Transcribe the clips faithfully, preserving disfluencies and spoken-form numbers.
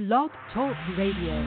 Blog Talk Radio.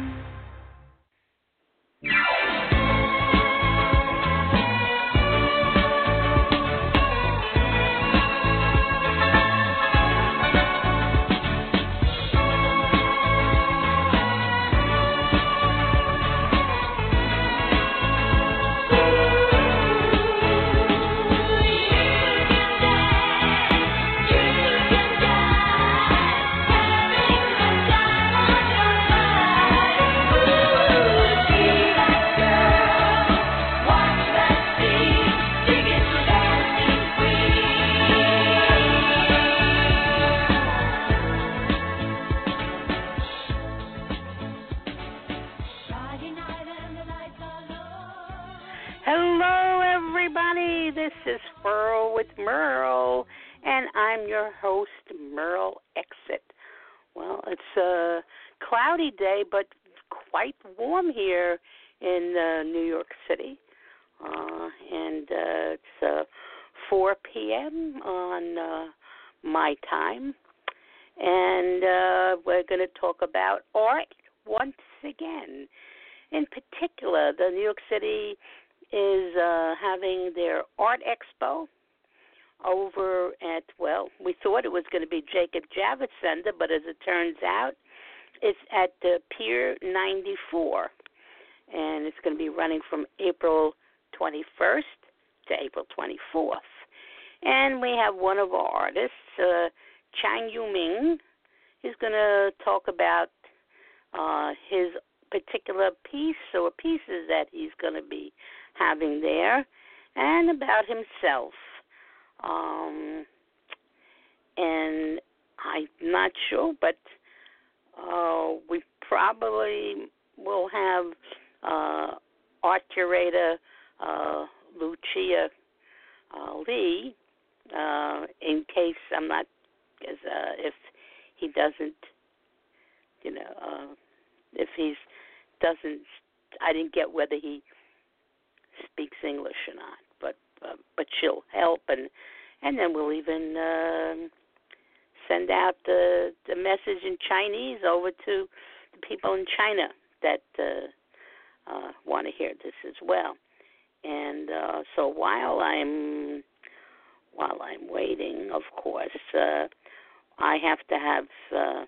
Hello, everybody. This is Furl with Merle, and I'm your host, Merle Exit. Well, it's a cloudy day, but quite warm here in uh, New York City, uh, and uh, it's uh, four p.m. on uh, my time, and uh, we're going to talk about art once again. In particular, the New York City is uh, having their art expo over at, well, we thought it was going to be Jacob Javits Center, but as it turns out, it's at the Pier ninety-four, and it's going to be running from April twenty-first to April twenty-fourth. And we have one of our artists, uh, Chang Yu Ming, who's going to talk about uh, his particular piece or pieces that he's going to be having there, and about himself. Um, and I'm not sure, but uh, we probably will have uh, art curator uh, Lucia uh, Lee, uh, in case I'm not, as uh, if he doesn't, you know, uh, if he's doesn't, I didn't get whether he speaks English or not, but uh, but she'll help, and and then we'll even uh, send out the the message in Chinese over to the people in China that uh, uh, want to hear this as well. And uh, so while I'm while I'm waiting, of course, uh, I have to have uh,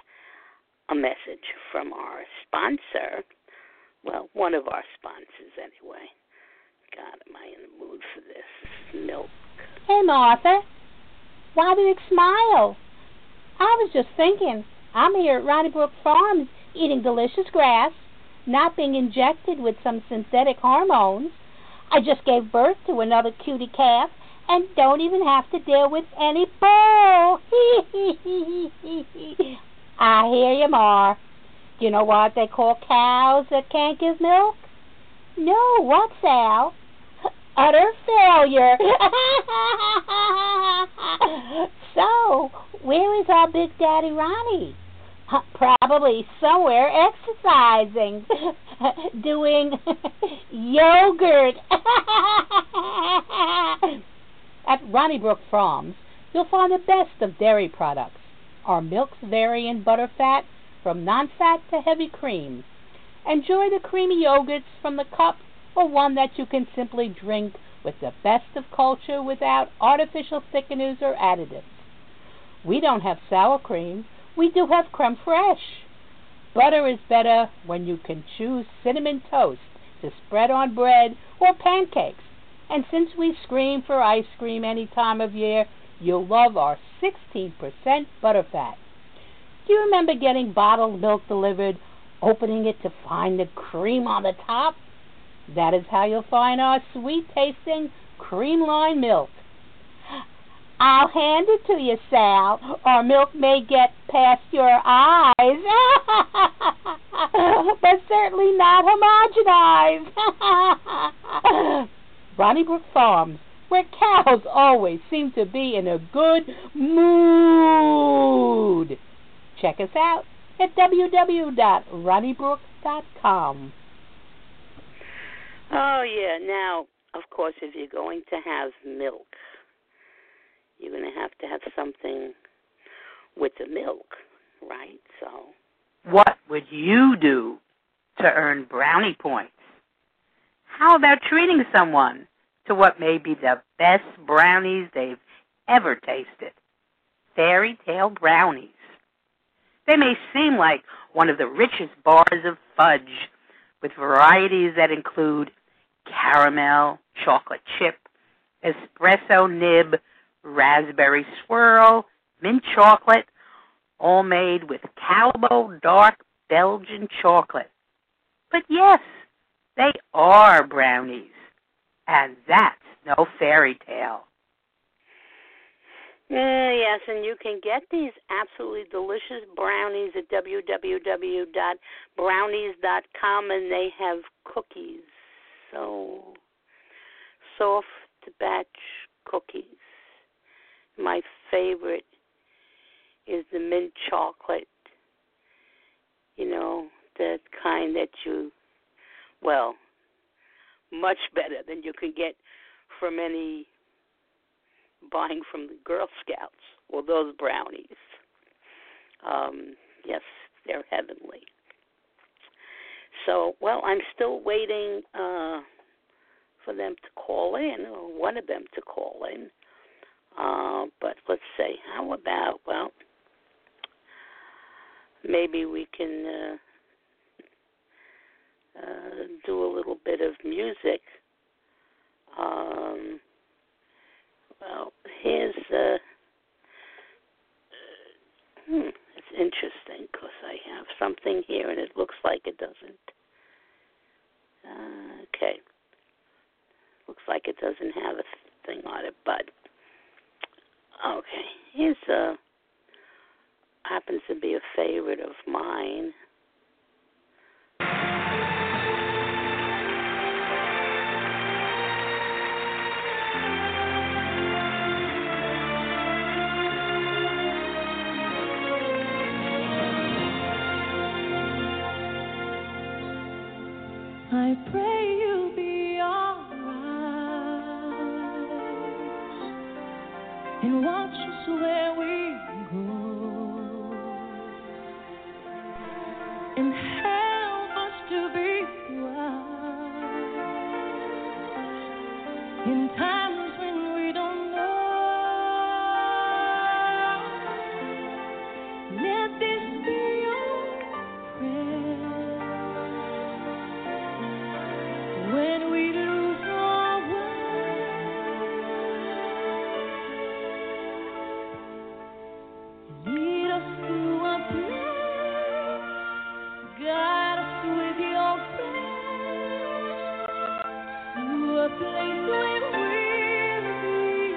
a message from our sponsor. Well, one of our sponsors, anyway. God, am I in the mood for this? This is milk. Hey, Martha. Why do you smile? I was just thinking, I'm here at Ronnie Brook Farms eating delicious grass, not being injected with some synthetic hormones. I just gave birth to another cutie calf and don't even have to deal with any bull. I hear you, Ma. Do you know what they call cows that can't give milk? No, what, Sal? Utter failure. So, where is our Big Daddy Ronnie? Probably somewhere exercising, doing yogurt. At Ronnie Brook Farms, you'll find the best of dairy products. Our milks vary in butterfat from non-fat to heavy cream. Enjoy the creamy yogurts from the cup or one that you can simply drink with the best of culture without artificial thickeners or additives. We don't have sour cream. We do have creme fraiche. Butter is better when you can choose cinnamon toast to spread on bread or pancakes. And since we scream for ice cream any time of year, you'll love our sixteen percent butterfat. Do you remember getting bottled milk delivered, opening it to find the cream on the top? That is how you'll find our sweet-tasting cream-lined milk. I'll hand it to you, Sal. Our milk may get past your eyes, but certainly not homogenized. Ronnie Brook Farms, where cows always seem to be in a good mood. Check us out at w w w dot ronnie brook dot com. Oh, yeah. Now, of course, if you're going to have milk, you're going to have to have something with the milk, right? So What would you do to earn brownie points? How about treating someone to what may be the best brownies they've ever tasted? Fairy Tale brownies. They may seem like one of the richest bars of fudge, with varieties that include caramel, chocolate chip, espresso nib, raspberry swirl, mint chocolate, all made with Calbo dark Belgian chocolate. But yes, they are brownies, and that's no fairy tale. Uh, yes, and you can get these absolutely delicious brownies at w w w dot brownies dot com, and they have cookies. So soft batch cookies. My favorite is the mint chocolate, you know, the kind that you, well, much better than you can get from any buying from the Girl Scouts or those brownies. Um, yes, they're heavenly. So, well, I'm still waiting uh, for them to call in, or one of them to call in. Uh, but let's say, how about, well, maybe we can uh, uh, do a little bit of music. Um, well, here's, uh, hmm, it's interesting because I have something here and it looks like it doesn't. Uh, okay. Looks like it doesn't have a thing on it, but okay. Here's a, happens to be a favorite of mine. I pray you'll be alright and watch us where we go and help us to be wise in times when we don't know. Let this be your prayer. When we lose our way, lead us to a place, guide us with your grace, to a place where we'll be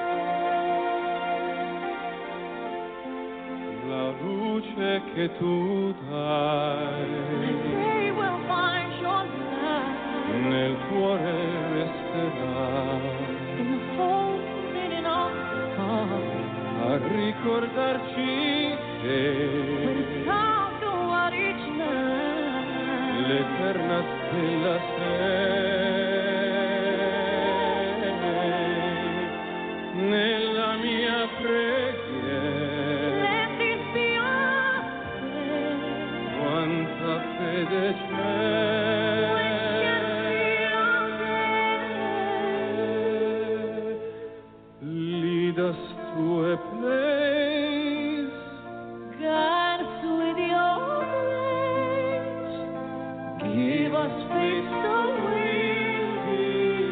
safe. La luce che tu dai, I pray we'll find your light. Nel cuore resterà, in the hope and in our heart, a ricordarci che when time to what each night, l'eterna stella sei, nella mia preghiera, let this be our prayer, quanta fede c'è. Lead us to a place, guide us with your grace, give us faith so we'll be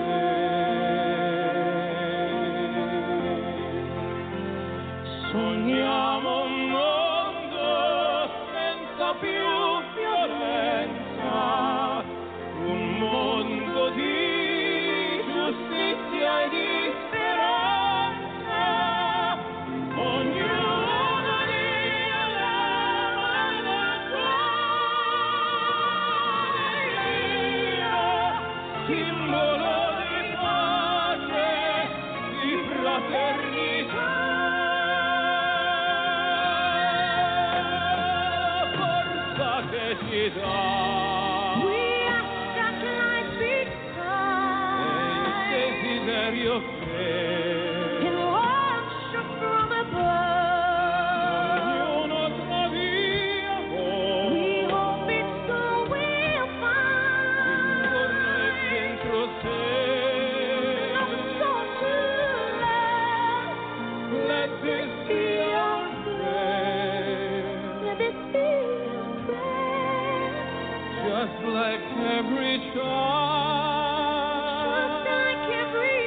safe. Sogniamo un mondo senza più violenza, un mondo di giustizia e di like every child, just like every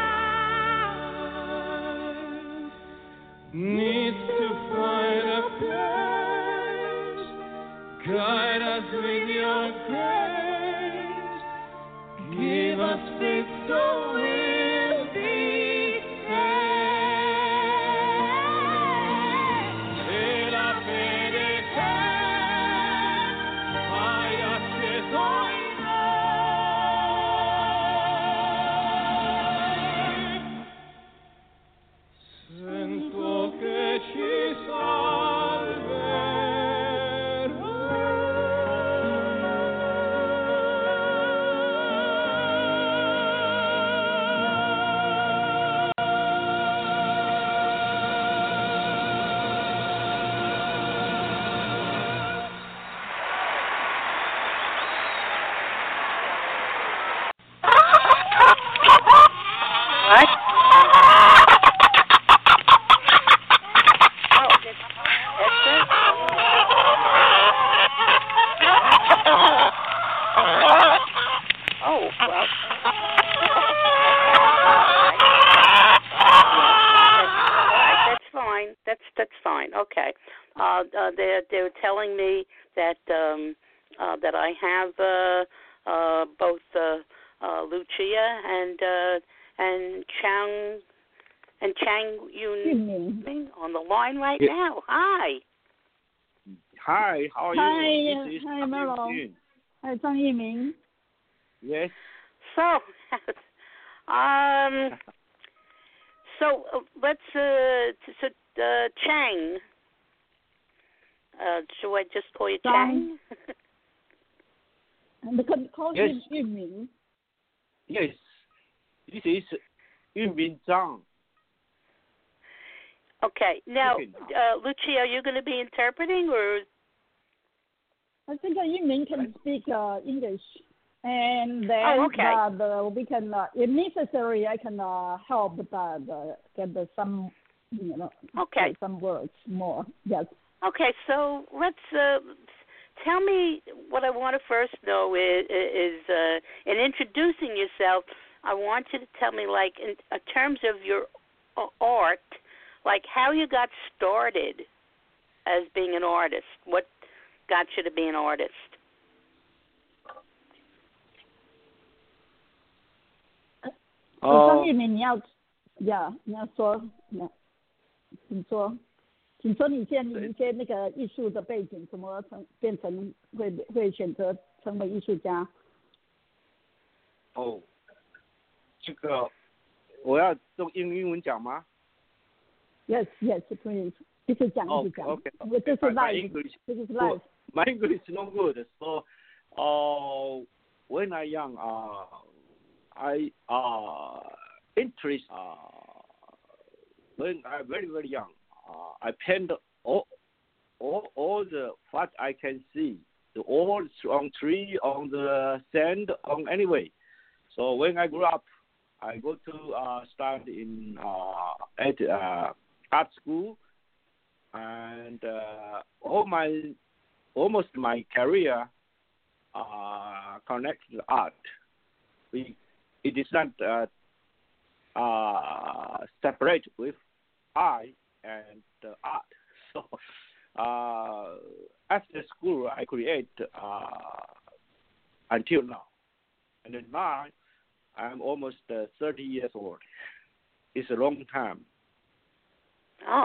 child, needs to find a place. Guide us with your grace. Give us faith so we'll be saved. E la fede che hai acceso in noi, sento che ci What? Oh, that's it? Oh, well. That's fine. That's that's fine. Okay. Uh, uh, they're they're telling me that um, uh, that I have uh, uh, both uh, uh, Lucia and uh, and Chang and Chang Yun Ming on the line right Yeah. now. Hi. Hi, how are Hi, you? uh, This is hi, Zhang Merlo. Yun. Hi, Zhang Yiming. Yes. So, um, so uh, let's uh, t- so uh, Chang. Uh, should I just call you Chang? Chang. And they could call Yes. him Yiming. Yes. This is Yunmin Zhang. Okay. Now, Okay. uh, Lucia, are you going to be interpreting, or I think uh, Yiming can speak uh, English. And then Oh, okay. uh, the, we can, uh, if necessary, I can uh, help the, the, get the, some, you know, Okay. get some words more. Yes. Okay, so let's uh, tell me what I want to first know is, is uh, in introducing yourself, I want you to tell me, like, in, in terms of your uh, art, like how you got started as being an artist. What got you to be an artist? Uh, 张玉明，你要呀，你要说，那请说，请说你现在你一些那个艺术的背景，怎么成变成会会选择成为艺术家？ 哦，这个我要用英英文讲吗？ Yes, yes, please. 一直讲，一直讲。 Okay, 因为这是 my live， English, 这是 live。 my English is not good. So, uh, when I young, uh, I uh interest uh when I very very young, uh, I paint all all all the what I can see, the all on tree, on the sand, on anyway. So when I grew up, I go to uh study in uh at uh art school, and uh, all my almost my career uh connected to art. We it is not uh, uh, separate with I and uh, art. So uh, after school, I create uh, until now, and then now I'm almost uh, thirty years old. It's a long time. Oh.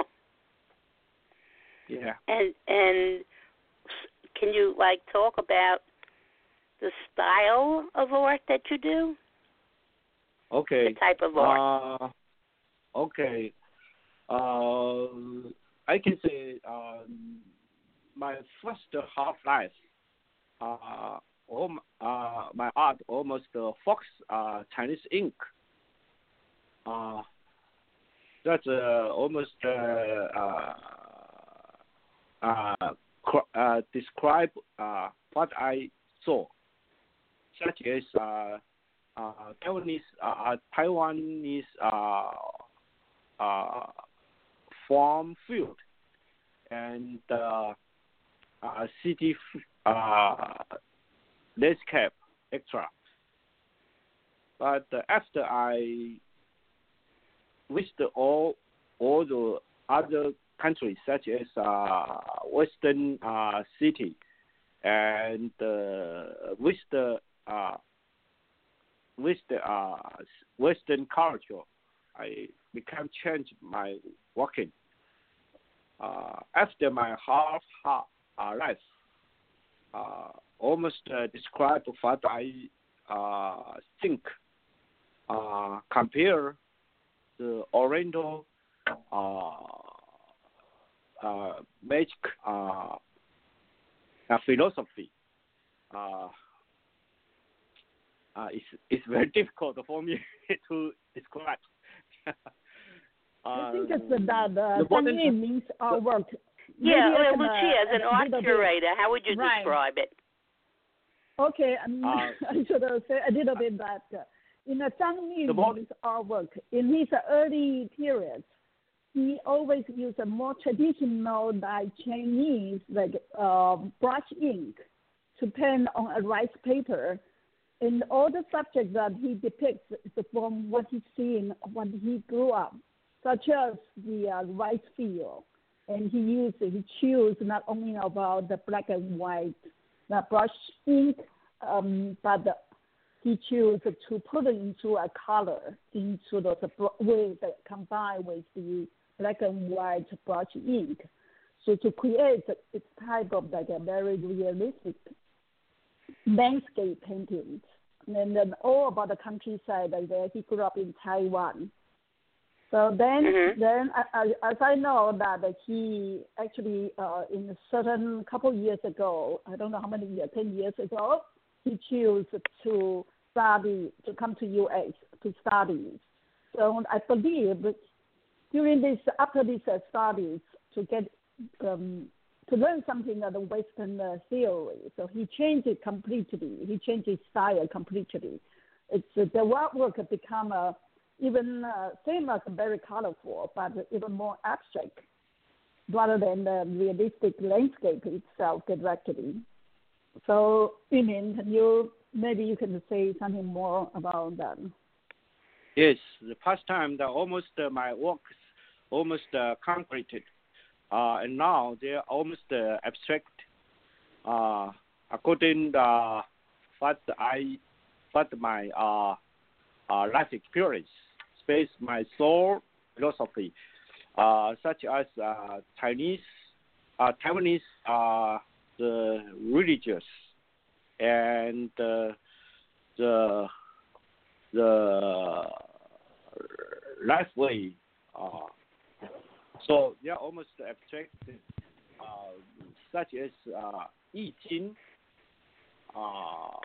Yeah. And and can you like talk about the style of art that you do? Okay. The type of art. Uh, okay. Uh, I can say um, my first half life, uh, all, uh, my art almost uh, Fox uh, Chinese ink. Uh, that's uh, almost uh, uh, uh, cr- uh, describe uh, what I saw, such as uh, uh, Taiwanese uh, Taiwanese uh, uh, farm field and uh, uh, city uh, landscape extra. But uh, after I visited all all the other countries, such as uh, Western uh, city, and uh, with the uh, with the uh, Western culture, I became changed my working. Uh, after my half half uh, life, uh, almost uh, describe what I uh, think. Uh, compare the Oriental uh, uh, magic uh, uh, philosophy. Uh, uh, it's it's very difficult for me to describe. I think it's that uh, the modern, Sanyi means our work. Yeah, Maybe I well, can, Lucia, as an uh, art little bit- curator, how would you Right. describe it? Okay, um, Uh, I should have said a little bit that uh, in the Zhang The mod- Yu's artwork, in his early periods, he always used a more traditional, like Chinese, like uh, brush ink to pen on a rice paper. And all the subjects that he depicts is from what he's seen when he grew up, such as the uh, rice field. And he used, he chose not only about the black and white, the brush ink, um, but the, he chose to put it into a color, into the, the with the, combined with the black and white brush ink. So to create its type of like a very realistic landscape paintings. And then all about the countryside, like there, he grew up in Taiwan. So then, Mhm. then I, I, as I know that he actually, uh, in a certain couple years ago, I don't know how many years, ten years ago, he chose to study, to come to U S to study. So I believe that during this, after these uh, studies, to get, um, to learn something of the Western uh, theory. So he changed it completely. He changed his style completely. It's uh, the artwork had become uh, even uh, same as very colorful, but even more abstract, rather than the realistic landscape itself directly. So, Yumin, can you maybe you can say something more about that? Yes, the past time that almost uh, my work is almost uh, completed. Uh, and now they're almost uh, abstract. Uh, according to uh, what I, what my uh, uh, life experience, space my soul philosophy, uh, such as uh, Chinese, uh, Taiwanese, uh, the religious, and uh, the the life way. Uh, So they are almost abstract, uh, such as uh, 易经, uh,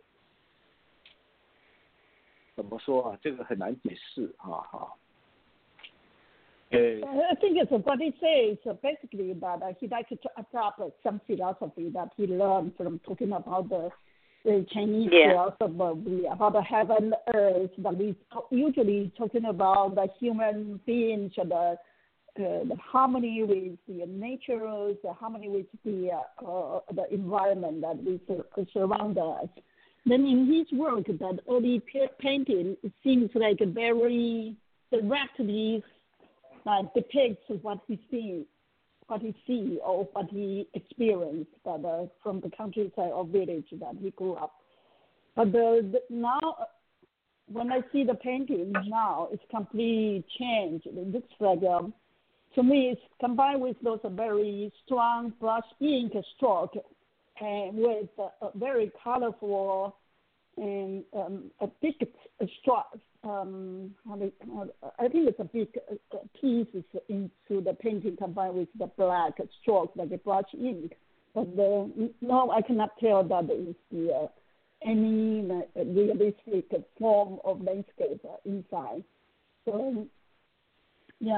怎么说啊？这个很难解释啊哈。Uh, I think it's what he says uh, basically that uh, he likes to adopt uh, some philosophy that he learned from talking about the, the Chinese Yeah. philosophy about the heaven, earth. That we usually talking about the human beings, uh, the Uh, the harmony with the nature, the harmony with the uh, uh, the environment that we sur- surround us. Then in his work, that early pa- painting, it seems like a very directly uh, depicts what he sees, what he see or what he experienced that, uh, from the countryside or village that he grew up. But the, the, now, when I see the painting now, it's completely changed. It looks like um, to me, it's combined with those very strong brush ink stroke and with a, a very colorful and um, a big stroke. Um, I think it's a big piece into the painting combined with the black stroke, like the brush ink. But the, no, I cannot tell that it's the, uh, any uh, realistic form of landscape inside. So, yeah.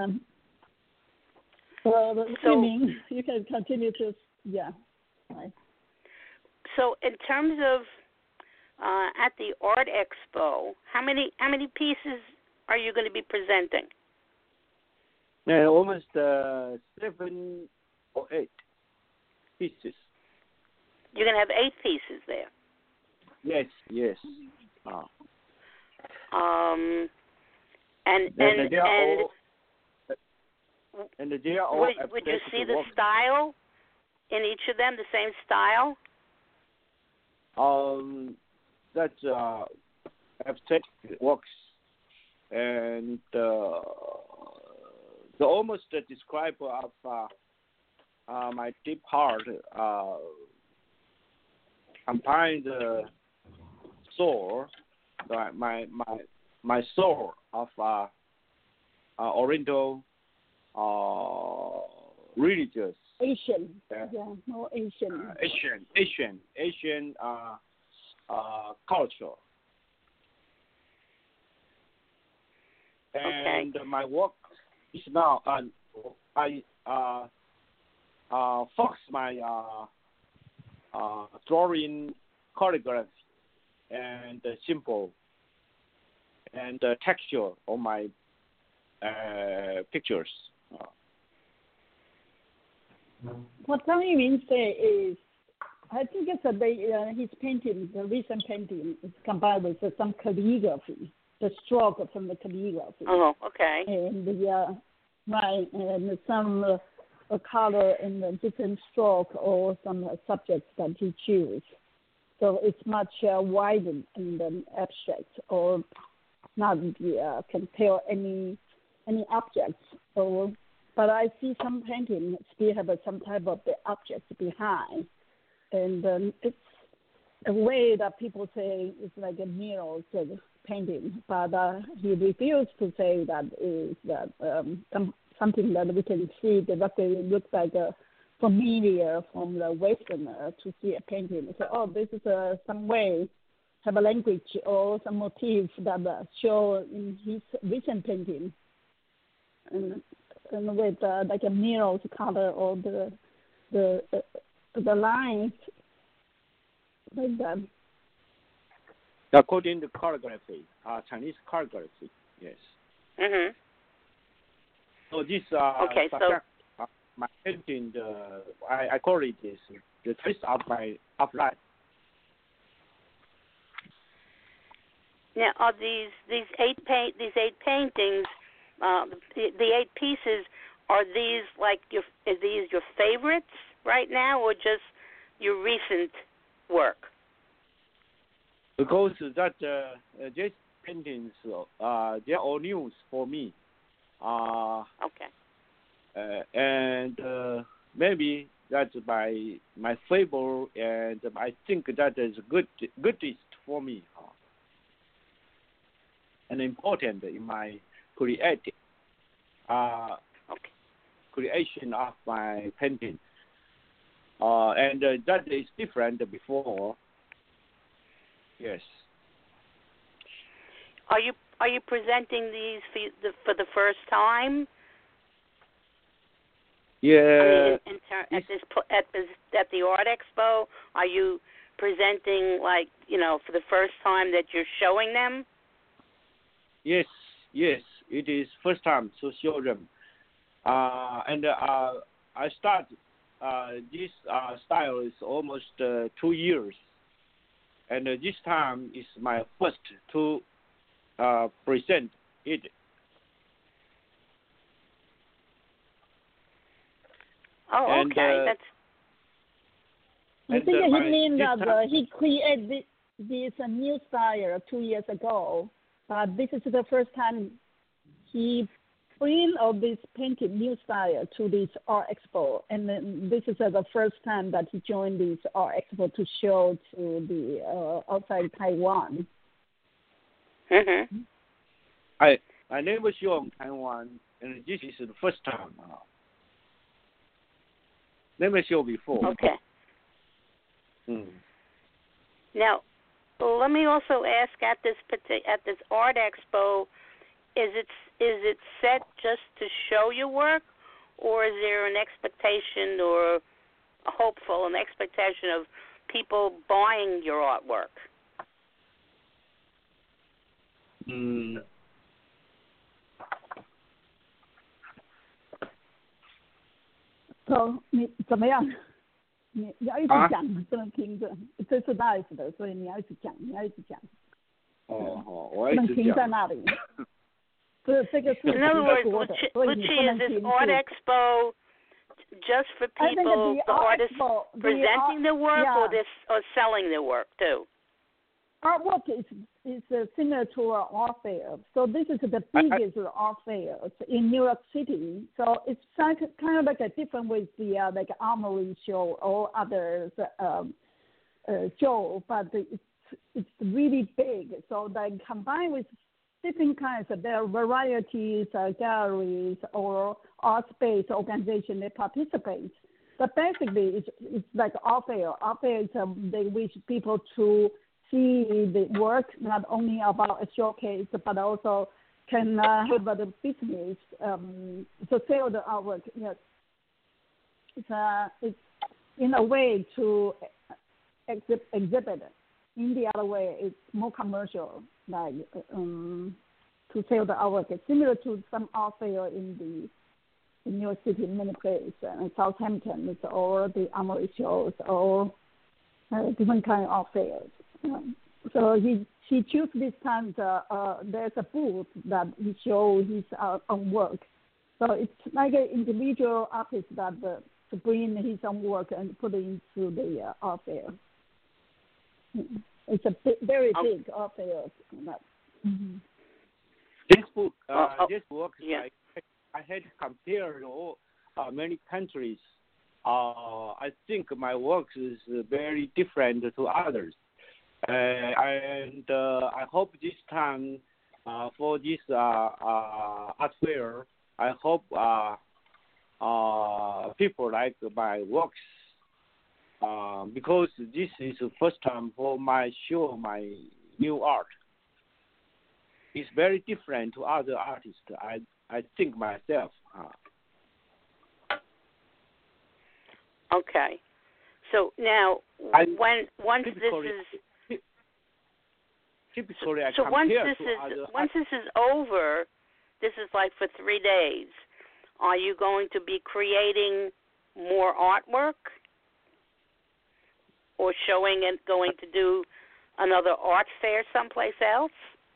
So, So- meaning you can continue to, yeah. Right. So, in terms of uh, at the art expo, how many how many pieces are you going to be presenting? yeah, almost uh, seven or eight pieces. You're going to have eight pieces there. Yes, yes. Uh, Um, and and and they are and all, and they are all would, would you see the work. style in each of them, the same style? Um, that uh, abstract works, and uh, the almost uh, describe of uh, uh, my deep heart uh, combine the soul, my my my, my soul of uh, uh, Oriental uh, religious. Asian, Yeah. yeah, more Asian. Uh, Asian, Asian, Asian uh, uh, culture. And Okay. my work is now, uh, I uh, uh, focus my uh, uh, drawing calligraphy and uh, symbol and uh, texture on my uh, pictures. Uh, What Zhang Yumin say is, I think it's a, uh, his painting, the recent painting, is combined with uh, some calligraphy, the stroke from the calligraphy. Oh, okay. And yeah, right, and some uh, uh, color and a different stroke or some uh, subjects that he choose. So it's much uh, wider and um, abstract, or not uh, can tell any any objects. Or but I see some painting still have uh, some type of the objects behind, and um, it's a way that people say it's like a mural sort of painting, but uh, he refused to say that is that um, some, something that we can see directly looks like a familiar from the Westerner to see a painting. So, oh, this is uh, some way have a language or some motif that uh, show in his recent painting, and, and with uh, like a mirror's color or the the uh, the lines like that. According to calligraphy, uh, Chinese calligraphy, yes. Mhm. So this uh, Okay, so- subject, uh, my painting, the I, I call it this the twist of my of life. Now, are these these eight paint these eight paintings, uh, the, the eight pieces, are these like your are these your favorites right now, or just your recent work? Because that uh, these paintings, uh, they're all news for me. Uh, Okay. uh, and uh, maybe that's my my favorite, and I think that is good goodest for me, uh, and important in my creative uh, Okay. creation of my painting. Uh, and uh, that is different before. Yes. Are you are you presenting these for you- the, for the first time? Yeah. I mean, in, in ter- at this pl- at this at the Art Expo, are you presenting like you know for the first time that you're showing them? Yes, yes, it is first time to show them. Uh, and uh, I start uh, this uh, style is almost uh, two years, and uh, this time is my first to uh, present it. Oh, And, okay. uh, That's I And, think uh, he my- means this that time- uh, he created this, this uh, new style two years ago, but this is the first time he bring all this painting new style to this art expo, and then this is uh, the first time that he joined this art expo to show to the uh, outside Taiwan. mhm. I I never show in Taiwan, and this is the first time. Uh, never show before. Okay. Mm. Now, let me also ask at this parti- at this art expo, is it is it set just to show your work, or is there an expectation or a hopeful an expectation of people buying your artwork? Mm. So 你怎么样？ 你你要一直讲，不能听着，这是 live 的，所以你要一直讲，你要一直讲。 哦哦，我不能停在讲。 那里。这这个是 In other 德 words, 国的， Lucia, 所以你不 Lucia, 能 is this 停住。 art expo just for I think people, the the art artists expo, the presenting art, their work, yeah. or this, or selling their work too? Artwork is is uh, similar to an art fair. So this is the biggest I, I, art fair in New York City. So it's like, kind of like a different with the uh, like Armory show or others um, uh, show, but it's it's really big. So like combined with different kinds of, there are varieties, uh, galleries, or art space organization that participate. But basically, it's, it's like art fair. Art fair is um, they wish people to see the work, not only about a showcase, but also can uh, have the business um, to sell the artwork. Yes, it's, uh, it's in a way to exhibit, exhibit it. In the other way, it's more commercial, like um, to sell the artwork. It's similar to some art fair in the in New York City, many places, uh, Southampton, it's all the Armory shows, or uh, different kind of art fairs. Um, so he he chose this time. The, uh, there's a booth that he show his uh, own work. So it's like an individual artist that uh, to bring his own work and put it into the uh, art fair. It's a big, very big art fair. Mm-hmm. This book, uh, oh, oh, this work, yeah. I, I had compared all, uh, many countries. Uh, I think my work is very different to others, uh, and uh, I hope this time uh, for this uh, uh, art fair, I hope uh, uh, people like my works. Uh, because this is the first time for my show, my new art. It's very different to other artists. I I think myself. Uh. Okay, so now I, when once this is typically I so once compare this to is other once artists. this is over, this is like for three days. Are you going to be creating more artwork? Or showing and going to do another art fair someplace else?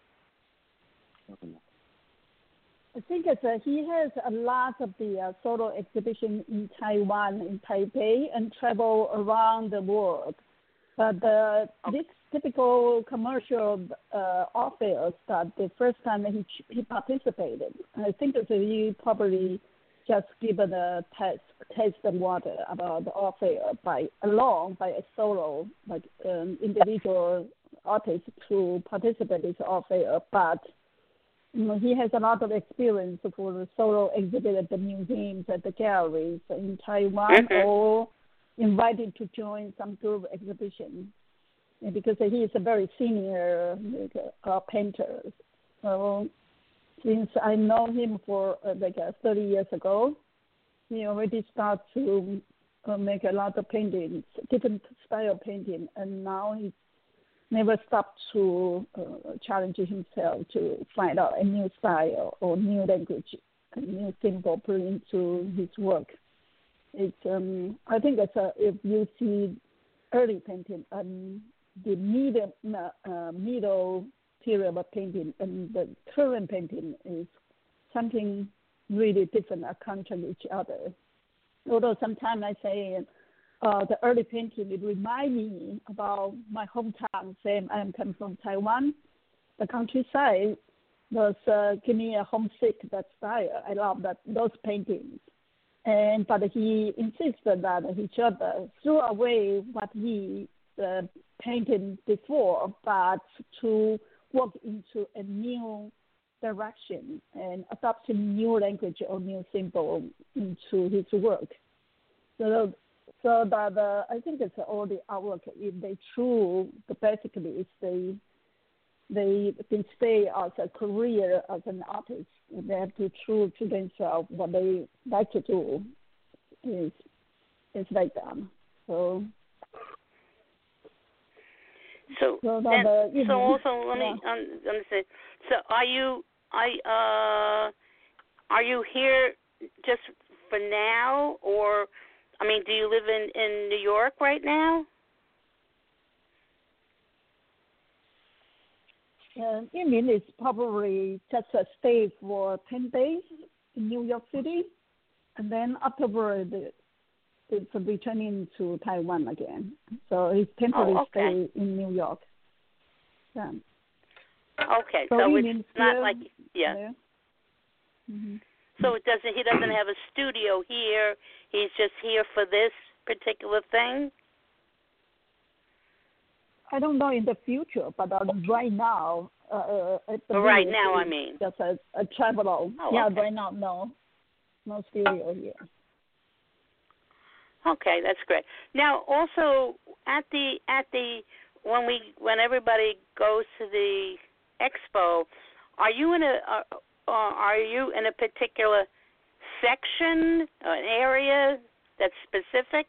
I think it's, uh, he has a lot of the uh, solo exhibition in Taiwan, in Taipei, and travel around the world. But uh, okay. This typical commercial uh, art fairs that the first time he he participated, I think it's, uh, he probably just given a test, taste of water about the art fair by alone by a solo, like um, individual artist to participate in the art fair. But you know, he has a lot of experience for the solo exhibit at the museums, at the galleries in Taiwan, mm-hmm. or invited to join some group exhibition because he is a very senior uh, painter. So. Since I know him for uh, like uh, thirty years ago, he already started to uh, make a lot of paintings, different style of painting, and now he never stopped to uh, challenge himself to find out a new style or new language, a new symbol put into his work. It's um, I think it's a, if you see early painting, um, the middle uh, middle. period of painting and the current painting is something really different, a contrast each other. Although sometimes I say uh, the early painting, it reminds me about my hometown, same I am coming from Taiwan. The countryside was uh, give me a homesick, that style. I love that those paintings. And but he insisted that he should uh, throw away what he uh, painted before, but to work into a new direction and adopting new language or new symbol into his work. So, so that uh, I think it's all the artwork. If they true, the basically is they they can stay as a career as an artist. They have to true to themselves what they like to do. Is is like that. So. So, so, then, uh, so also let yeah. me um, understand. So, are you, I, uh, are you here just for now, or I mean, do you live in, in New York right now? Uh, Yimin is probably just a stay for ten days in New York City, and then afterward it's returning to Taiwan again. So it's temporary Oh, okay. stay in New York. Yeah. Okay, so, so it's not still, like yeah. yeah. Mm-hmm. So it doesn't. He doesn't have a studio here. He's just here for this particular thing. I don't know in the future, but uh, right now, uh, at the But right minute, now, I it's mean. just a, a traveler. Oh, yeah, okay. right now, no, no studio here. Okay, that's great. Now, also at the at the when we when everybody goes to the expo, are you in a uh, uh, are you in a particular section, or an area that's specific?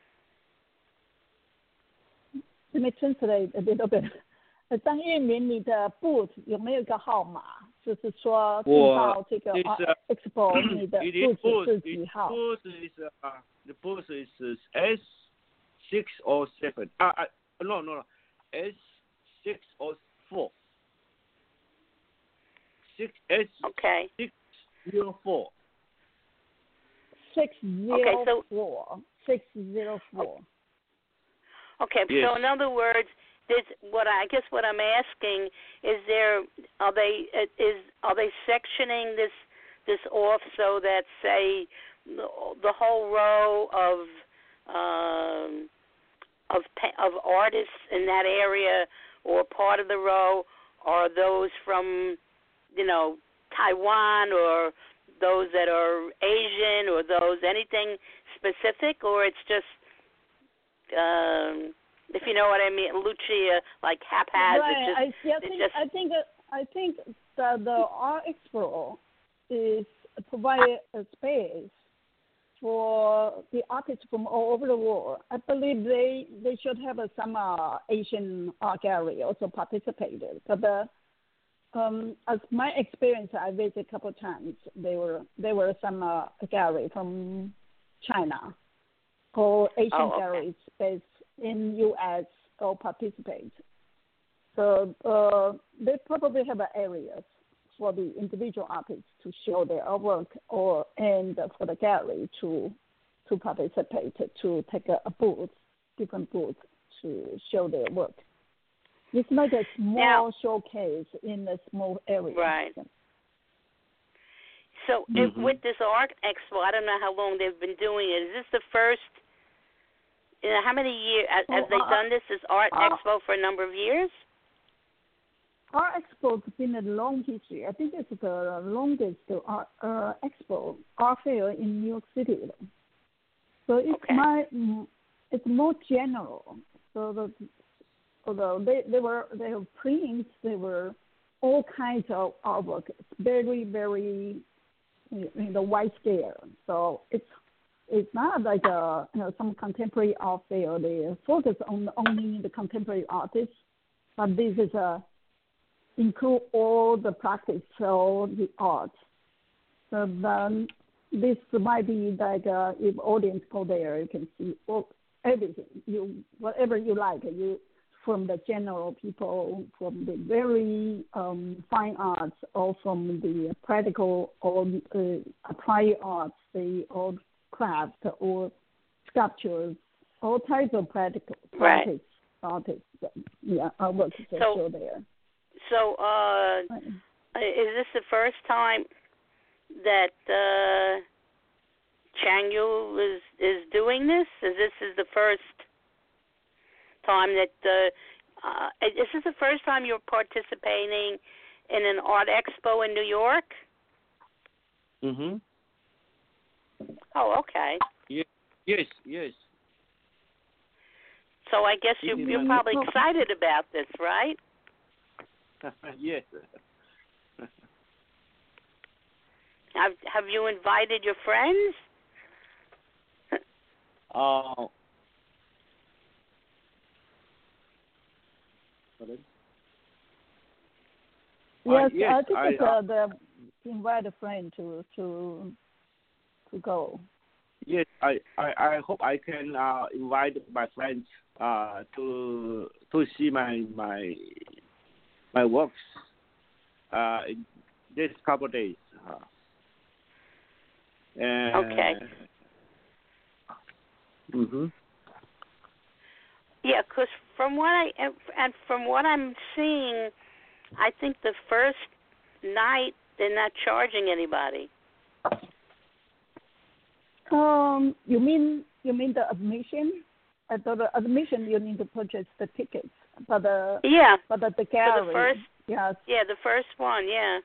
Let me translate a little bit. 呃张玉明，你的 booth 有没有一个号码？就是说进到这个 expo， 你的 booth 是几号 ？Booth is uh, the booth is S six or seven. Ah, uh, no, no, no, S six or four. Six S. Okay. Six zero four. Six zero four. Six zero four. Okay, yes. So in other words, this what I, I guess what I'm asking is there are they is are they sectioning this this off so that say the, the whole row of um, of of artists in that area or part of the row are those from you know Taiwan or those that are Asian or those anything specific, or it's just um, if you know what I mean, Lucia, like haphazard. Right. Just, I, yeah, I think just, I think I think that the Art Expo is provide a space for the artists from all over the world. I believe they they should have a, some uh, Asian art gallery also participated. But the um, as my experience, I visited a couple of times. There were there were some uh, gallery from China or Asian oh, okay. galleries based in U S or participate. So uh, they probably have areas for the individual artists to show their work, or and for the gallery to to participate, to take a, a booth, different booths to show their work. It's like a small now, showcase in a small area. Right. So mm-hmm. if, with this art expo, I don't know how long they've been doing it. Is this the first? You know, how many years have oh, they uh, done this? This art uh, expo for a number of years? Art Expo has been a long history. I think it's the longest art uh, expo, art fair in New York City. So it's okay. my, it's more general. So the, although they they were they have prints, they were all kinds of artwork. It's very very, you know, wide scale. So it's it's not like a you know some contemporary art fair. They focus on only the contemporary artists, but this is a include all the practice, all the art. So then this might be like uh, if audience go there, you can see all, everything, you whatever you like, you from the general people, from the very um, fine arts, or from the practical or uh, applied arts, the or craft or sculptures, all types of practical practice right. artists. Yeah, artwork is so, show there. So, uh, is this the first time that uh, Chang Yu is is doing this? Is this is the first time that uh, uh, is this the first time you're participating in an art expo in New York? Mhm. Oh, okay. Yeah. Yes. Yes. So I guess you, you're probably excited about this, right? Yes. Have Have you invited your friends? Uh, yes, uh, yes, I think I, uh, the invite a friend to to to go. yes, I, I, I hope I can uh, invite my friends uh, to to see my my my works uh, in this couple of days. Uh, and, okay. Mhm. Yeah, because from what I and from what I'm seeing, I think the first night they're not charging anybody. Um, you mean you mean the admission? At the admission, you need to purchase the tickets, but the Yeah. but at the For gallery, the first, yes, yeah, the first one, yeah.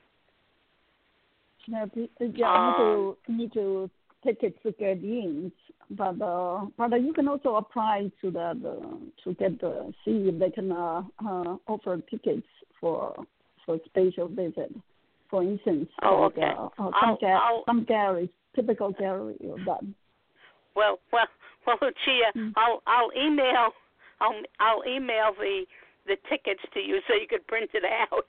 yeah, the- yeah, Um, need to need to tickets to get in, but uh, but you can also apply to the, the to get the see if they can uh, uh, offer tickets for for special visit. For instance, Oh, like, okay. uh, uh, some I'll- ga- I'll- some galleries, typical gallery of that. Well, well, well, Chia, Mm. I'll I'll email I'll I'll email the the tickets to you so you could print it out.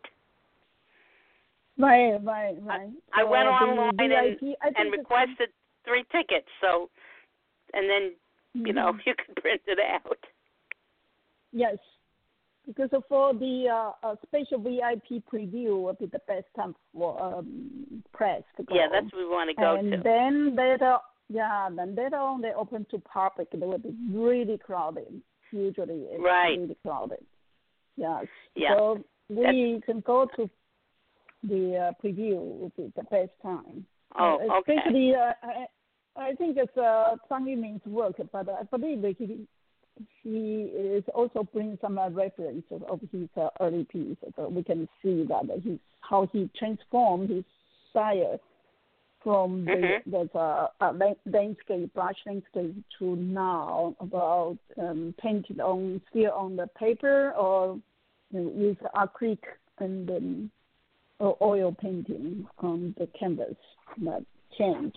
Right, right, right. I So went the online V I and P, I and think it's- requested three tickets, so and then you know Mhm. you could print it out. Yes, because for the uh, uh, special V I P preview would be the best time for um, press to go. Yeah, that's what we want to go and to. then later, yeah, then later on they open to public. They will be really crowded. Usually, it's Right. really crowded. Yes. Yeah. So we can go to the uh, preview would be the best time. Oh, uh, okay. Especially, uh, I, I think it's uh, Zhang Yumin's work, but I believe he he is also bring some uh, references of his uh, early piece, so we can see that he how he transformed his style from the Mhm. the uh, uh, landscape, brush landscape to now about um, painted on still on the paper or you know, use acrylic and um, or oil painting on the canvas that change.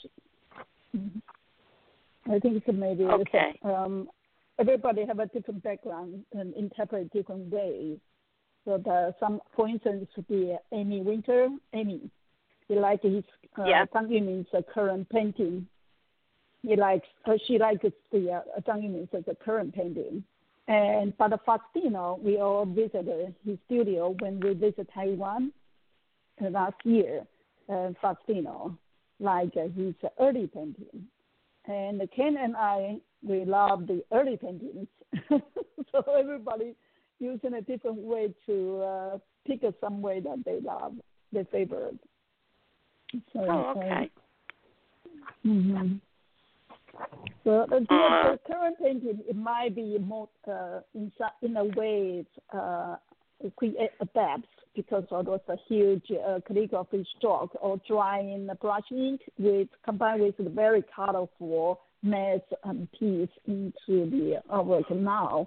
Mm-hmm. I think it's maybe Okay. it's, um, everybody have a different background and interpret different ways. So the, some, for instance, the Amy Winter, Amy, he likes his uh, Yeah. Zhang Yumin's uh, current painting. He likes, uh, she likes the uh, Zhang Yumin's uh, the current painting. And but Faustino, we all visited his studio when we visited Taiwan uh, last year. Uh, Faustino, like uh, his early painting. And Ken and I, we love the early paintings. So everybody using a different way to uh, pick up some way that they love, their favorite. So, Oh, okay. Uh, mm-hmm. So the, the, Uh, the current painting, it might be more uh, in, in a way uh, create adapts because of those a huge uh, calligraphy stroke or drying brush ink with combined with the very colorful mass and piece into the artwork now.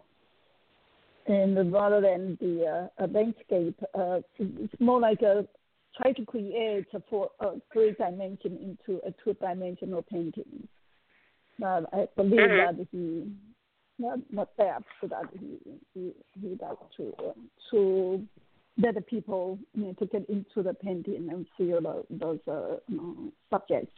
And rather than the uh, landscape, uh, it's more like a try to create for a three dimension into a two dimensional painting. But I believe Mhm. that he not not depth that he he he does to uh, to let the people you know, to get into the painting and feel the, those uh, you know, subjects.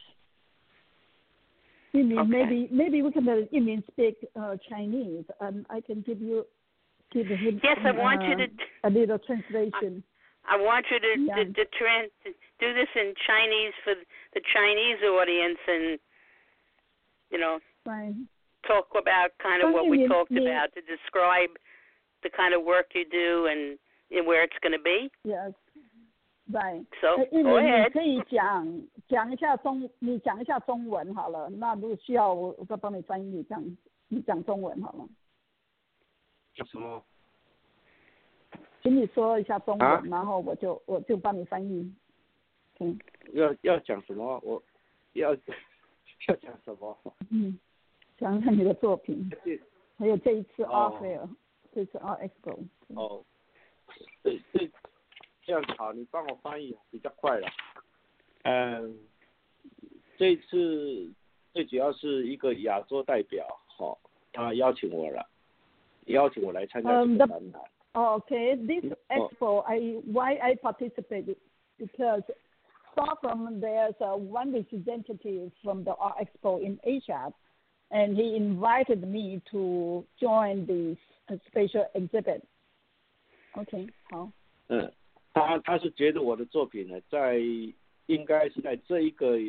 Maybe Okay. maybe maybe we can uh, even speak uh, Chinese and I can give you give him Yes, I want you uh, to. a little translation. I want you to Yeah. to, to, trans, to do this in Chinese for the Chinese audience, and you know, Fine. talk about kind of Zhang what we Yumin talked may- about to describe the kind of work you do and, and where it's going to be. Yes. Right. So 呃，玉 go 林，你 ahead. 可以讲讲一下中，你讲一下中文好了。那如果需要我，我再帮你翻译，这样你讲中文好了。 讲什么？ 请你说一下中文， 啊然后我就我就帮你翻译。嗯要要讲什么？我要要讲什么？ 嗯，讲一下你的作品，还有这一次哦 Art Fair，、这次 Art Expo。 哦，这这这样好，你帮我翻译比较快了。嗯，这次最主要是一个亚洲代表，好、他邀请我了，邀请我来参加这 Um, 个 the- 展览。 Okay, this Oh. expo, I why I participated because start from there's uh, one representative from the Art Expo in Asia, and he invited me to join this uh, special exhibit. OK， 好。 嗯，他他是觉得我的作品呢，在应该是在这一个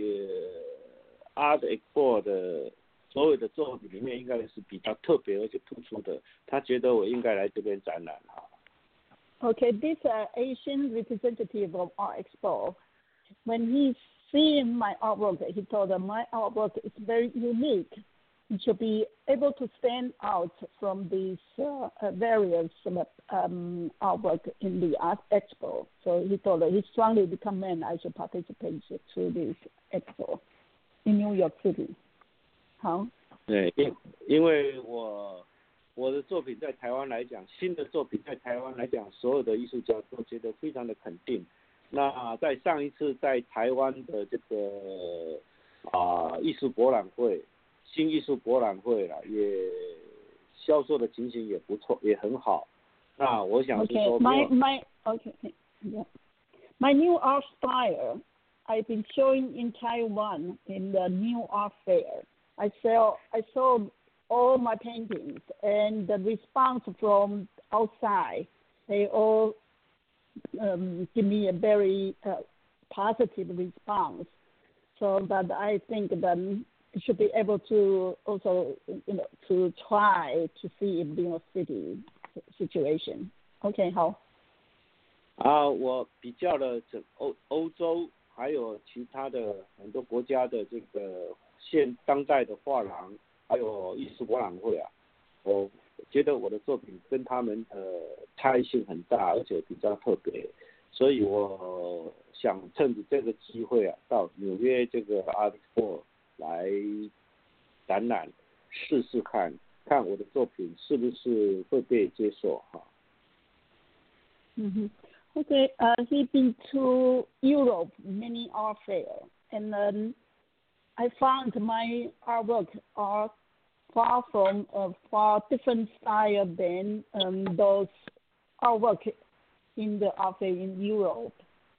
Art Expo 的所有的作品里面，应该是比较特别而且突出的。他觉得我应该来这边展览哈。 Okay, this uh, Asian representative of Art Expo, when he seen my artwork, he told that my artwork is very unique. It should be able to stand out from these uh, various um, artwork in the Art Expo. So he told that he strongly recommend I should participate to this expo in New York City. 好。 对，因因为我我的作品在台湾来讲，新的作品在台湾来讲，所有的艺术家都觉得非常的肯定。那在上一次在台湾的这个啊、呃、艺术博览会。新艺术博览会啦，也销售的情形也不错，也很好。那我想是说 ，Okay, my my okay, yeah. My new art style, I've been showing in Taiwan in the New Art Fair. I sell I sold all my paintings, and the response from outside, they all um, give me a very uh, positive response. So that I think that. Should be able to also, you know, to try to see in New York City situation. OK， 好。 啊，我比较了整欧欧洲还有其他的很多国家的这个现当代的画廊，还有艺术博览会啊，我觉得我的作品跟他们的差异性很大，而且比较特别，所以我想趁着这个机会啊，到纽约这个 Art Expo。来展览试试看，看我的作品是不是会被接受哈。 Mm-hmm. Okay, uh, he's been to Europe many art fair, and um, I found my artwork are far from a far different style than um, those artwork in the art fair in Europe.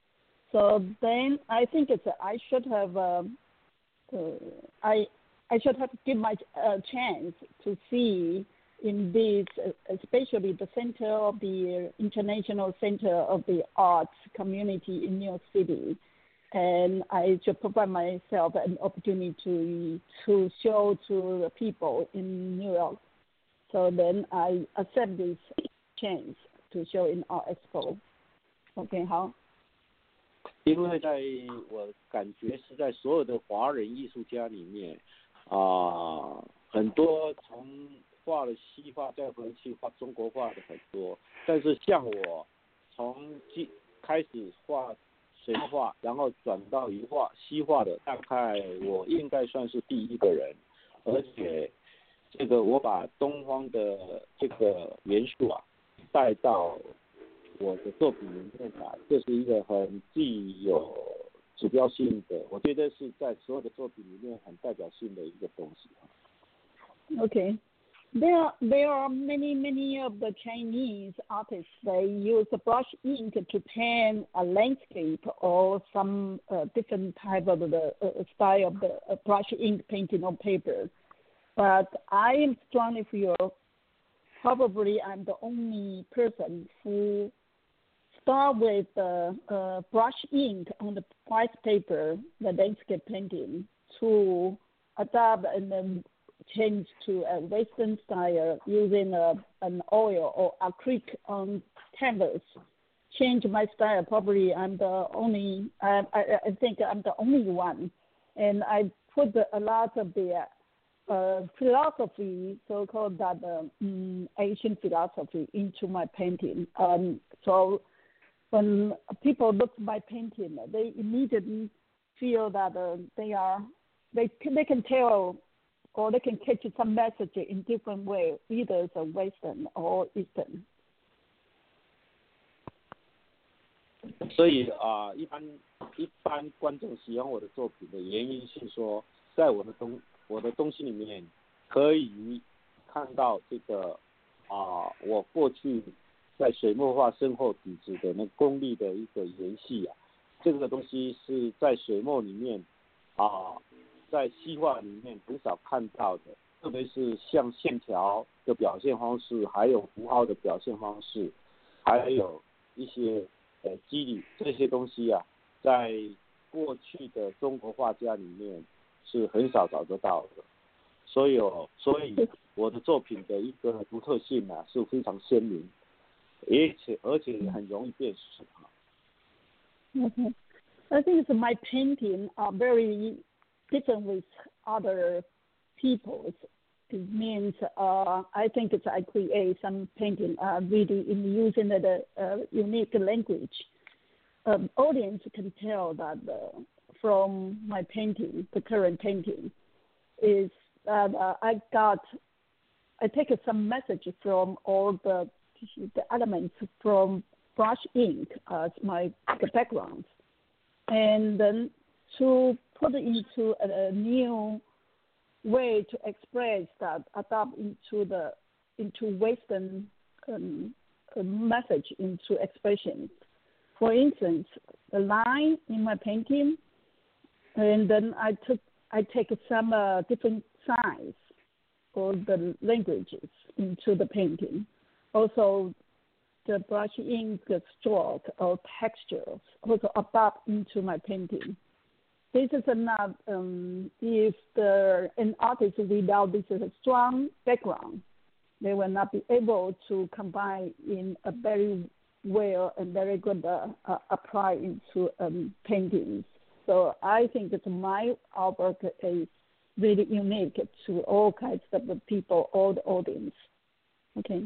So then I think it's I should have. Uh, Uh, I I should have given my uh, chance to see in this, uh, especially the center of the International Center of the Arts Community in New York City, and I should provide myself an opportunity to to show to the people in New York. So then I accept this chance to show in Art Expo. OK， 好。 因为在我感觉是在所有的华人艺术家里面，啊、呃，很多从画了西画再回去画中国画的很多，但是像我从开始画水墨画，然后转到油画、西画的，大概我应该算是第一个人，而且这个我把东方的这个元素啊带到我的作品里面来，这是一个很具有指标性的，我觉得是在所有的作品里面很代表性的一个东西。 Okay, there there are many many of the Chinese artists. They use a brush ink to paint a landscape or some uh, different type of the uh, style of the uh, brush ink painting on paper. But I am strongly feel probably I'm the only person who start with uh, uh, brush ink on the white paper, the landscape painting, to adapt and then change to a Western style using a, an oil or acrylic on canvas. Change my style. Probably I'm the only. I, I, I think I'm the only one, and I put a lot of the uh, philosophy, so-called that uh, um, Asian philosophy, into my painting. Um, so. When people look at my painting, they immediately feel that uh, they are they they can tell or they can catch some message in different way, either it's a Western or Eastern. 所以啊、呃，一般一般观众喜欢我的作品的原因是说，在我的东我的东西里面可以看到这个啊、呃，我过去。在水墨画深厚底子的那功力的一个延续啊， 这个东西是在水墨里面啊，在西画里面很少看到的，特别是像线条的表现方式，还有符号的表现方式，还有一些呃肌理这些东西啊，在过去的中国画家里面是很少找得到的。所以哦，所以我的作品的一个独特性啊是非常鲜明，而且而且很容易辨识啊。 Okay. I think my painting are very different with other people's. It means uh, I think it's I create some painting uh, really in using the uh, unique language. Um, audience can tell that uh, from my painting, the current painting, is that uh, I got, I take some message from all the the elements from brush ink as my the background, and then to put it into a, a new way to express that, adapt into the into Western um, message into expression. For instance, the line in my painting, and then I took I take some uh, different signs or the languages into the painting. Also, the brush ink stroke or textures also adapt into my painting. This is not um, if the an artist without this is a strong background, they will not be able to combine in a very well and very good uh, uh, apply into um, paintings. So I think that my artwork is really unique to all kinds of the people, all the audience. Okay.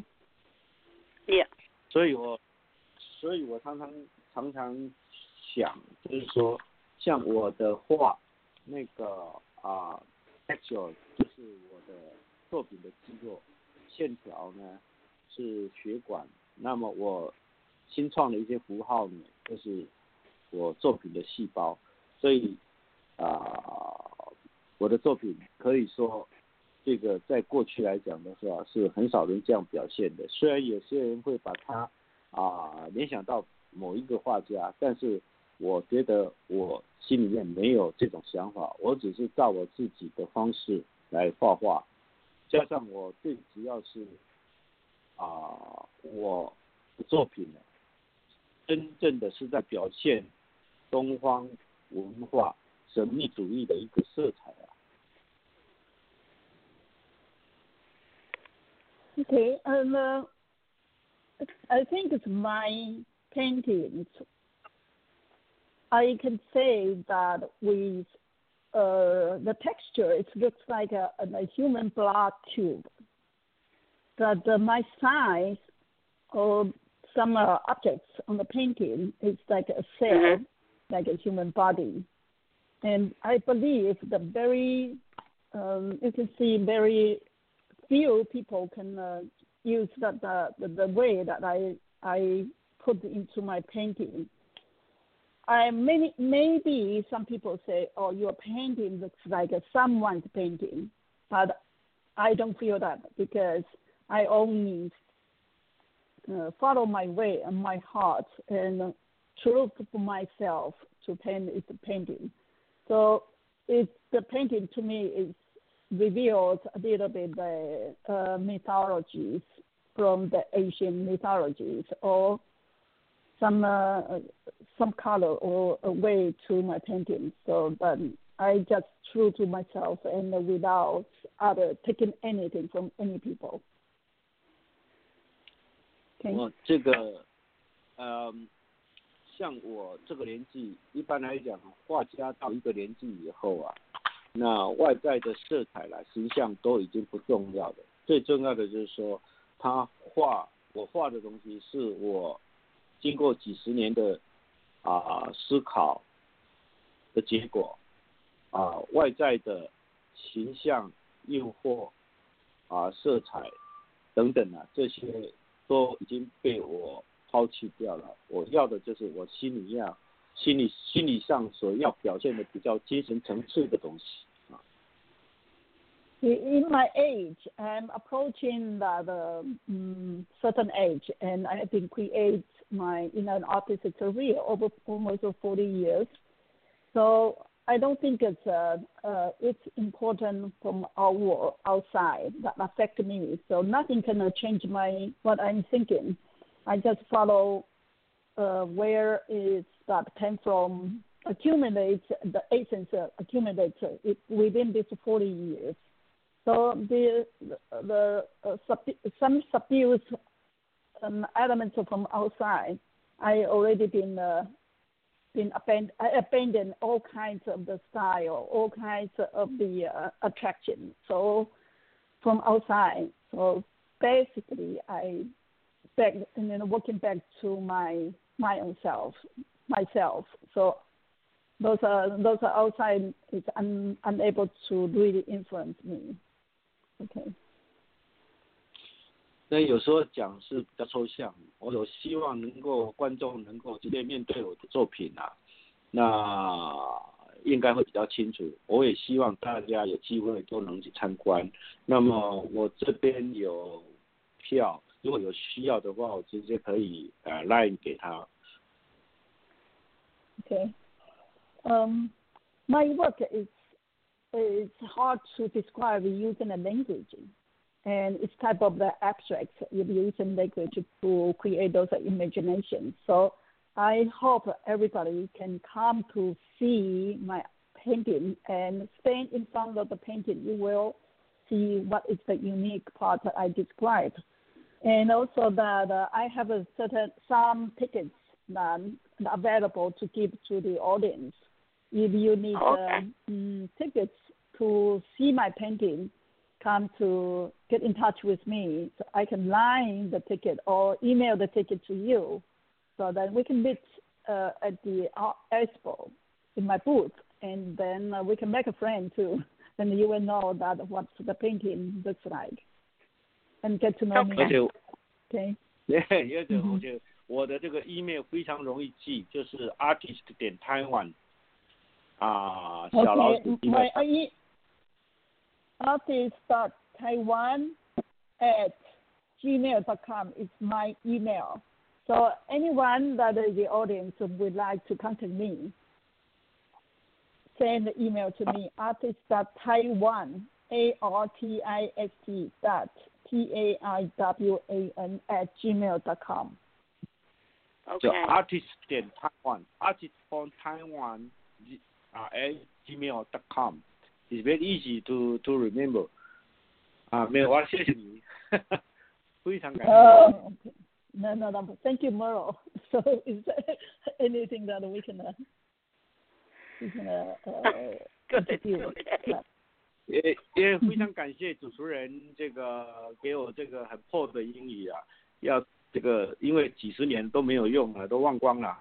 Yeah. 所以我，所以我常常常常想，就是说，像我的画，那个啊 ，texture 就是我的作品的肌肉，线条呢是血管。那么我新创的一些符号呢，就是我作品的细胞。所以啊，我的作品可以说，这个在过去来讲的话，是很少人这样表现的。虽然有些人会把它啊联想到某一个画家，但是我觉得我心里面没有这种想法，我只是照我自己的方式来画画，加上我最主要是啊，我的作品呢，真正的是在表现东方文化神秘主义的一个色彩啊。 Okay, and uh, I think it's my paintings. I can say that with uh, the texture, it looks like a, a human blood tube. That uh, my size or some uh, objects on the painting is like a cell, mm-hmm. like a human body. And I believe the very, um, you can see very few people can uh, use that the, the, the way that I I put into my painting. I many, maybe some people say, oh, your painting looks like a someone's painting, but I don't feel that because I only uh, follow my way and my heart and true to myself to paint is the painting. So it's the painting to me is reveals a little bit the uh, mythologies from the Asian mythologies or some uh, some color or a way to my painting. So but I just true to myself and without other taking anything from any people. Okay. 我这个呃，像我这个年纪，一般来讲，画家到一个年纪以后啊。那外在的色彩啦、形象都已经不重要了，最重要的就是说，他画我画的东西是我经过几十年的啊思考的结果啊，外在的形象、诱惑啊、色彩等等啊，这些都已经被我抛弃掉了。我要的就是我心里要。心理心理上所要表现的比较精神层次的东西啊。 In my age, I'm approaching the, the um, certain age, and I have been create my you know an artistic career over almost forty years. So I don't think it's uh, uh, it's important from our world outside that affect me. So nothing can uh, change my what I'm thinking. I just follow uh, where is that came from, accumulates the essence uh, accumulates it within these forty years. So the the uh, sub, some subdued um, elements from outside, I already been uh, been abandoned. I abandoned all kinds of the style, all kinds of the uh, attraction. So from outside, so basically I back and then working back to my my own self, myself. So those are those are outside is un, unable to really influence me. Okay. 那有时候讲是比较抽象，我有希望能够观众能够直接面对我的作品啊，那应该会比较清楚。我也希望大家有机会都能去参观。那么我这边有票，如果有需要的话，我直接可以呃 line 给他。 Okay. Um, my work is it's hard to describe using a language, and it's type of the abstract. You use a language to create those imaginations. So I hope everybody can come to see my painting and stand in front of the painting. You will see what is the unique part that I described, and also that uh, I have a certain some tickets that are available to give to the audience. If you need okay. um, tickets to see my painting, come to get in touch with me so I can line the ticket or email the ticket to you so that we can meet uh, at the expo in my booth, and then uh, we can make a friend too. Then you will know that what the painting looks like and get to know okay. me. Okay. Okay. 也者而且我的这个 email 非常容易记，就是 artist 点 Taiwan 啊，小老鼠 email。My artist dot Taiwan at gmail dot com is my email. So anyone that is the audience would like to contact me, send the email to me, artist dot Taiwan, A R T I S T dot T A I W A N at gmail dot com. Okay. So artist 点 Taiwan, artist from Taiwan uh, at gmail dot com. It's very easy to to remember. 啊，没有，我要谢谢你，非常感谢。 Oh, okay. No, no, no. Thank you, Merle. So, is there anything that we can uh, we can uh, uh, Good. do? Okay. 也也非常感谢主持人这个给我这个很破的英语啊，要这个因为几十年都没有用了，都忘光了。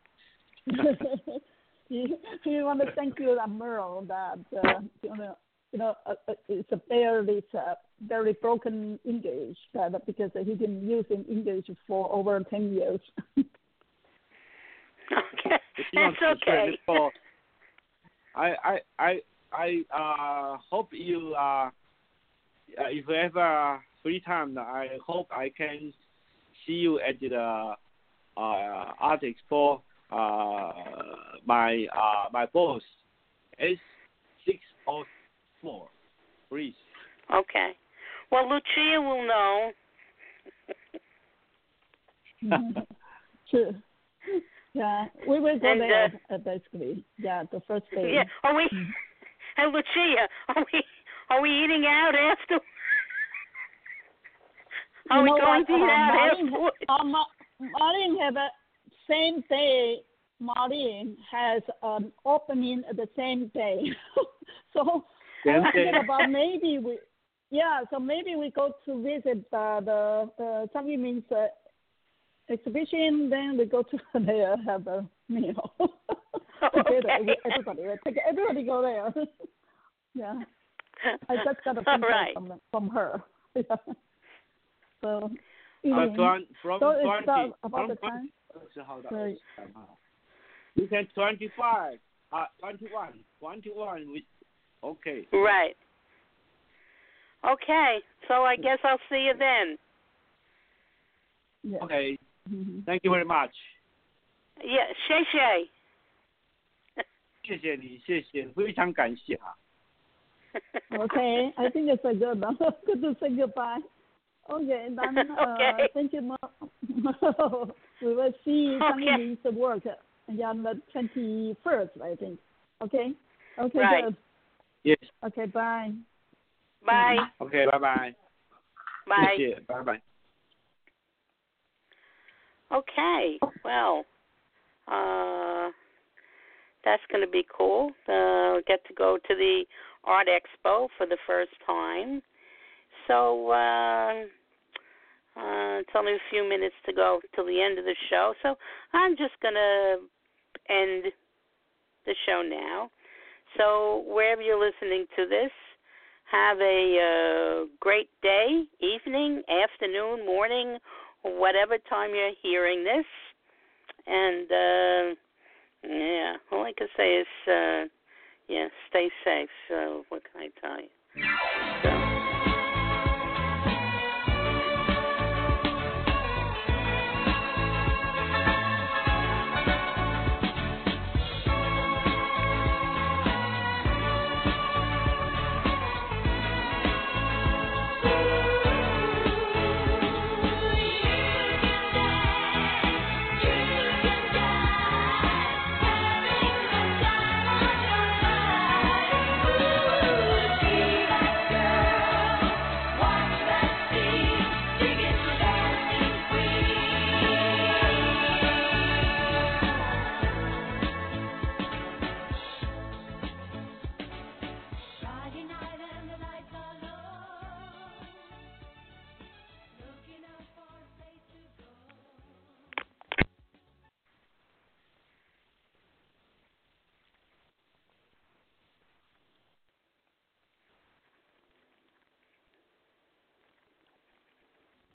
We want to thank you, Merle, that uh, you know, you know, uh, it's a very, uh, very broken English, that because he's been using English for over ten years. Okay, that's okay. I, I, I, I uh, hope you, uh, if you ever free time, I hope I can see you at the uh, Art Expo. Uh, my uh, my boss is six oh four, please. Okay. Well, Lucia will know. Sure. Yeah, we will go and, there uh, uh, basically. Yeah, the first day. Yeah. Are we? Mm. And Lucia, are we? Are we eating out after? Are you we know going what? to eat uh, out Marlene, afterwards? uh, Ma- Marlene have a same day. Marlene has an opening the same day. So Same I'm thinking day. about maybe we, yeah. So maybe we go to visit uh, the the Some Means uh, exhibition. Then we go to there have a meal together. Okay. Everybody, take everybody go there. Yeah. I just got a phone call right. from from her. Yeah. So. Uh, twenty, from so it's twenty, uh, about from the time. twenty, you can twenty-five, uh, twenty-one, twenty-one with, okay. Right. Okay, so I guess I'll see you then. Yeah. Okay. Mm-hmm. Thank you very much. Yeah, 谢谢。 谢谢你，谢谢，非常感谢啊。 Okay, I think it's a good good to say goodbye. Okay, then uh, Okay. thank you, Mo. We will see Zhang Okay. Yin's work on the twenty-first, I think. Okay. Okay, Right. good. Yes. Okay, bye. Bye. Okay, bye bye. Bye. 谢谢，拜拜。 Okay, well, uh, that's going to be cool. Uh, get to go to the Art Expo for the first time. So uh, uh, it's only a few minutes to go till the end of the show. So I'm just going to end the show now. So wherever you're listening to this, have a uh, great day, evening, afternoon, morning, whatever time you're hearing this. And, uh, yeah, all I can say is, uh, yeah, stay safe. So what can I tell you? So,